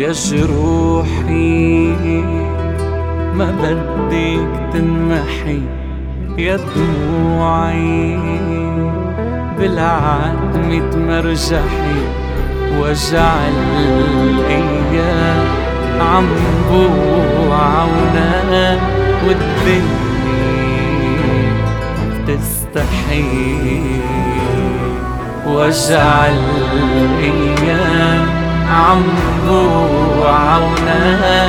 يا جروحي ما بدك تنمحي يا دموعي، بالعتمة تمرجحي وجع الأيام عم بوعونا والدنيا بتستحي. وجع الأيام عم بوعونا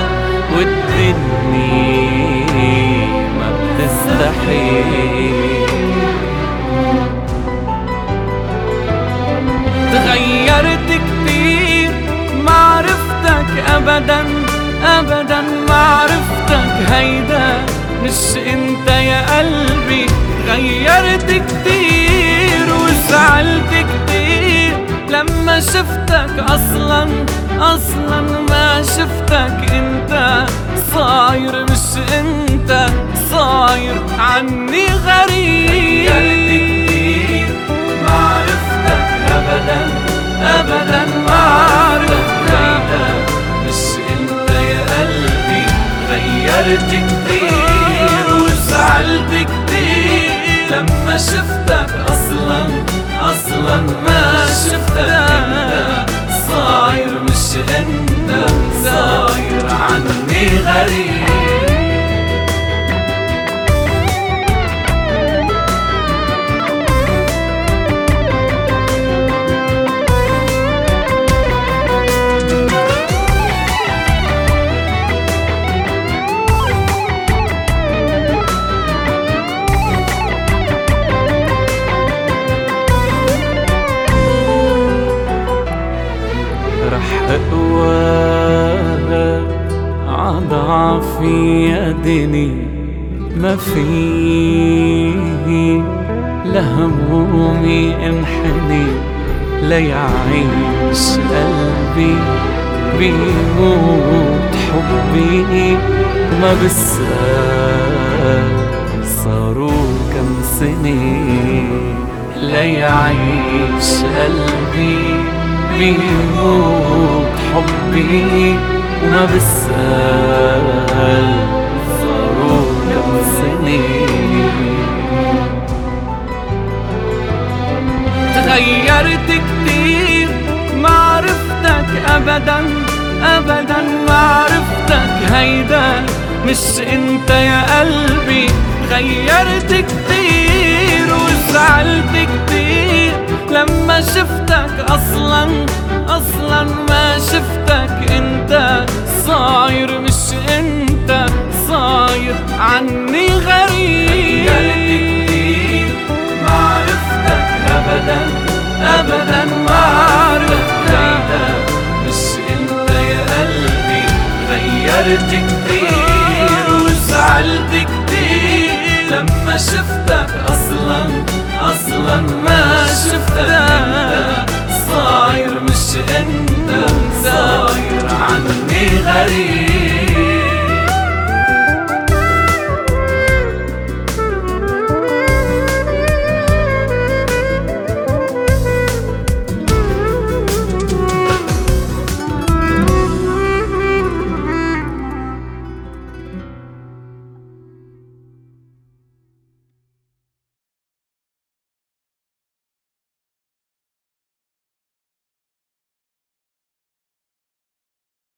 والدنيا ما بتستحي. تغيرت كتير ما عرفتك أبداً أبداً، ما عرفتك هيدا مش انت يا قلبي. غيرت كتير وزعلت كتير لما شفتك، أصلاً ما شفتك انت. صاير مش انت، صاير عني غريب. غيرت كتير ما عرفتك أبداً أبداً، ما عرفتك مش انت يا قلبي. غيرت كتير وزعلت كتير لما شفتك، أصلاً ما شفتك انت. صاير مش انت، صاير عني غريب. رح اقوى عضعفي يا دني، ما في لهمومي انحني ليعيش قلبي. بيموت حبي ما بسأل صاروا كم سنة ليعيش قلبي. بيموت حبي وما بسأل صاروا كم سنة. تغيرت كتير ما عرفتك أبداً أبداً، ما عرفتك هيدا مش انت يا قلبي. غيرت كتير وزعلت كتير لما شفتك، أصلاً ما شفتك انت. صاير مش انت، صاير عني غريب. غيرت كتير ما عرفتك أبداً أبداً، ما عرفتك مش انت يا قلبي. غيرت كتير